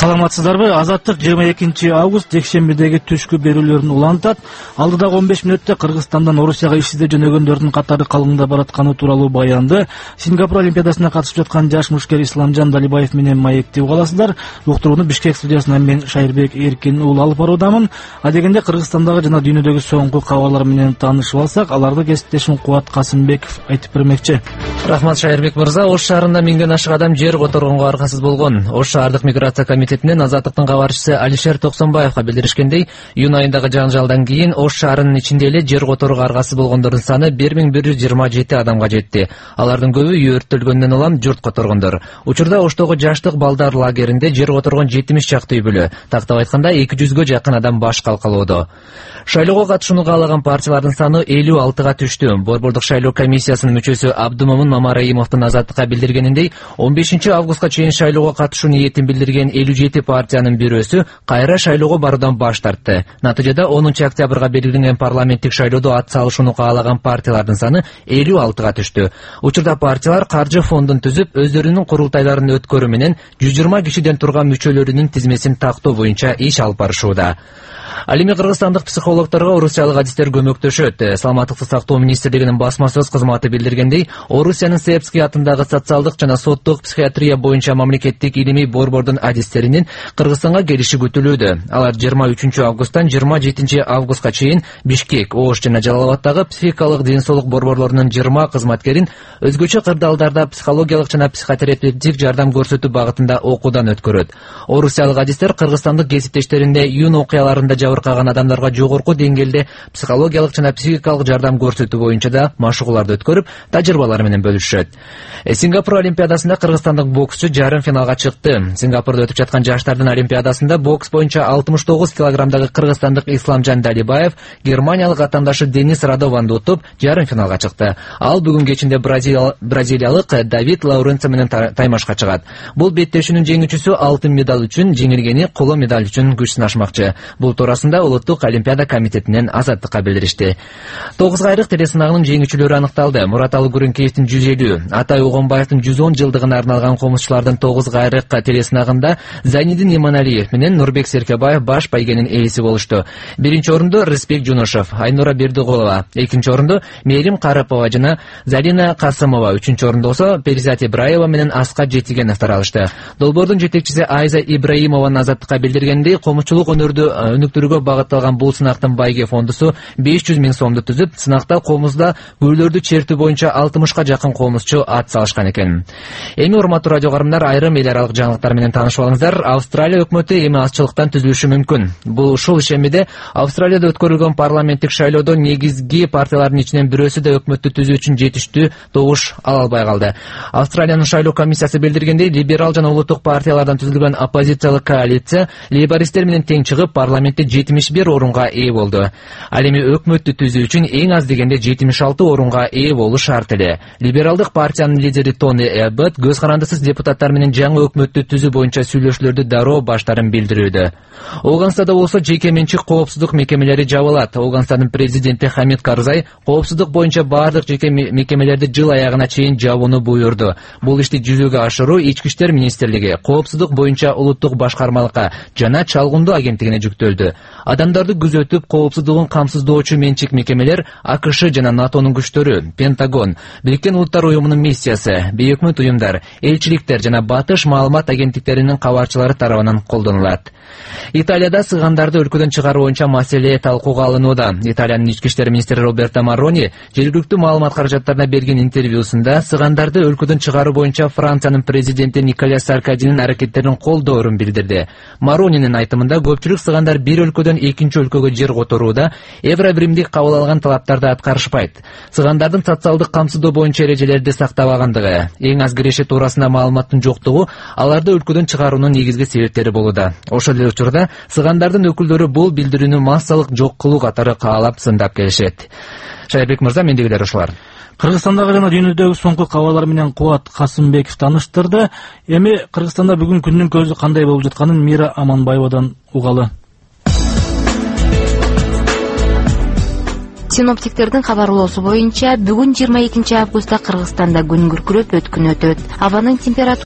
Саламатсыздарбы? Азаттык 22 август жекшембидеги түшкү берүүлөрүн улантат. Алдыдагы 15 мүнөттө Кыргызстандан Орусияга ишиде жөнөгөндөрдүн катары калыңдап баратканы тууралуу баянды Сингапур олимпиадасына катышып жаткан жаш мушкер Исламжан Далибаев менен маектеп угаласыздар. Уктурууну Бишкек студиясынан мен Шайырбек Эркин уулу алып баруудамын. Адегенде Кыргызстандагы жана дүйнөдөгү соңку кабарлар менен таанышып алсак, аларды кесиптешим Кубат Касымбеков айтып бермекчи. Рахмат Шайырбек мырза. Ош шаарында 1000ден ашык адам жер которгонго аркасыз болгон. Ош шаардык миграция комитетинен Азаттыктын кабарчысы Алишер Токсонбаевга билдиришкендей, июнь айындагы жанжалдан кийин Ош шаарынын ичинде эле жер которууга аркасы болгондордун саны 1127 адамга жетти. Алардын көбү үй өрттөлгөндөн улам журт которгондор. Учурда Оштогу жаштык балдар лагеринде жер которгон 70 чакты үй бүлө, тактап айтканда 200гө жакын адам баш калкалоодо. Шайлоого катышууну каалаган партиялардын саны 56га түштү. Борбордук шайлоо комиссиясынын мүчөсү Абдумомун Мамараимовдун Азаттыкка билдиргениндей, 15 августка чейин шайлоого катышуу ниетин билдирген 57 партиянын бирөөсү кайра шайлоого баруудан баш тартты. Натыйжада 10 октябрга белгиленген парламенттик шайлоодо ат салышууну каалаган партиялардын саны 56га түштү. Учурда партиялар каржы фондун түзүп, өздөрүнүн курултайларын өткөрүү менен 120 кишиден турган мүчөлөрүнүн тизмесин тактоо боюнча иш алып барышууда. Ал эми кыргызстандык психологдорго орусиялык адистер көмөктөшөт. Саламаттыкты сактоо министрлигинин басма сөз кызматы билдиргендей, Орусиянын Сепский атындагы социалдык жана соттук психиатрия боюнча мамлекеттик илимий борбордун адистеринин Кыргызстанга келиши күтүлүүдө. Алар 23 августтан 27 августка чейин Бишкек, Ош жана Жалал-Абадтагы психикалык ден соолук борборлорунун 20 кызматкерин өзгөчө кырдаалдарда психологиялык жана психотерапевтик жардам көрсөтүү багытында окуудан өткөрөт. Орусиялык адистер кыргызстандык кесиптештеринде июнь окуяларында жабыркаган адамдарга жогорку деңгээлде психологиялык жана психикалык жардам көрсөтүү боюнча да машыгууларды өткөрүп, тажрыйбалары менен бөлүшөт. Сингапур олимпиадасында кыргызстандык боксчу жарым финалга чыкты. Сингапурда өтүп жаткан жаштардын олимпиадасында бокс боюнча 69 килограммдагы кыргызстандык Исламжан Далибаев германиялык атаандашы Денис Радованды утуп, жарым финалга чыкты. Ал бүгүн кечинде бразилиялык Давид Лауренцо менен таймашка чыгат. Бул беттешүүнүн жеңүүчүсү алтын медаль үчүн, жеңилгени коло медаль үчүн күч сынашмакчы. Бул туурасында Улуттук олимпиада комитетинен Азаттыкка билдиришти. 9 кайрык телесынагынын жеңүүчүлөрү аныкталды. Мураталы Гүрүнкеевдин 150, Атай Огонбаевдин 110 жылдыгына арналган комузчулардын 9 кайрык телесынагында Зайнидин Иманалиев менен Нурбек Серкебаев баш байгенин ээси болушту. Биринчи орунду Рыспек Жунушев, Айнура Бердигулова, экинчи орунду Мерим Карапова жана Зарина Касымова, үчүнчү орунду болсо Перизат Ибраева менен Аскат Жетигеновдор алышты. Долбоордун жетекчиси Айза Ибраимова Азаттыкка билдиргендей, комузчулук өнүктүрүүгө багытталган бул сынактын байге фондусу 500 000 сомду түзүп, сынакта комузда гүлдөрдү чертүү боюнча 60га жакын комузчу ат салышкан экен. Эми урматтуу радио карымдар, айрым эл аралык жаңылыктар менен таанышып алыңыздар. Австралия өкмөтү эми азчылыктан түзүлүшү мүмкүн. Бул ушул ишембиде Австралияда өткөрүлгөн парламенттик шайлоодо негизги партиялардын ичинен бирөөсү да өкмөттү түзүү үчүн жетиштүү добуш ала албай калды. Австралиянын шайлоо комиссиясы билдиргендей, либерал жана улуттук партиялардан түзүлгөн оппозициялык коалиция лейбористтер менен тең чыгып, парламентте 71 орунга ээ болду. Ал эми өкмөттү түзүү үчүн эң аз дегенде 76 орунга ээ болуу шарт эле. Либералдык партиянын лидери Тони Эббот көз карандысыз депутаттар менен жаңы өкмөттү түзүү боюнча сүйлөшүүлөрдү дароо баштарын билдирүүдө. Оганстанда болсо жеке менчик коопсуздук мекемелери жабылат. Оганстандын президенти Хамид Карзай коопсуздук боюнча бардык жеке мекемелерди жыл аягына чейин жабууну буйрду. Бул ишти жүзөгө ашыруу Ички иштер министрлиги, коопсуздук боюнча улуттук башкармалыкка жана чалгындоо агенттигине жүктөлдү. Адамдарды күзөтүп, коопсуздугун камсыздоочу менчик мекемелер АКШ жана НАТОнун күчтөрү, Пентагон, Бириккен Улуттар уюмунун миссиясы, бейөкмөт уюмдар, элчиликтер жана батыш маалымат агенттиктеринин кабарчылары тарабынан колдонулат. Италияда сыгандарды өлкөдөн чыгаруу боюнча маселе талкууга алынууда. Италиянын ички иштер министри Роберто Маррони жергиликтүү маалымат каражаттарына берген интервьюсунда сыгандарды өлкөдөн чыгаруу боюнча Франциянын президенти Николя Саркозинин аракеттерин колдоорун билдирди. Марронинин айтымында көпчүлүк сыгандар бир өлкөдөн экинчи өлкөгө жер которууда Евробиримдик кабыл алган талаптарды аткарышпайт. Сыгандардын социалдык камсыздоо боюнча эрежелерди сактабагандыгы, эң аз киреше туурасында маалыматтын жоктугу аларды өлкөдөн чыгаруунун негизги себептери болууда. Ошол эле учурда сыгандардын өкүлдөрү бул билдирүүнү массалык жок кылуу катары каалап сындап келишет. Шайырбек мырза, мендегилер ушулар. Кыргызстандагы жана дүйнөдөгү соңку кабарлар менен Кубат Касымбеков тааныштырды. Эми Кыргызстанда бүгүн күндүн көзү кандай болуп жатканын Мира Аманбаевадан угалы. Синоптиктердин кабарлоосу боюнча бүгүн 22 августта Кыргызстанда күн күркүрөп өткөн өтөт. Абанын температурасы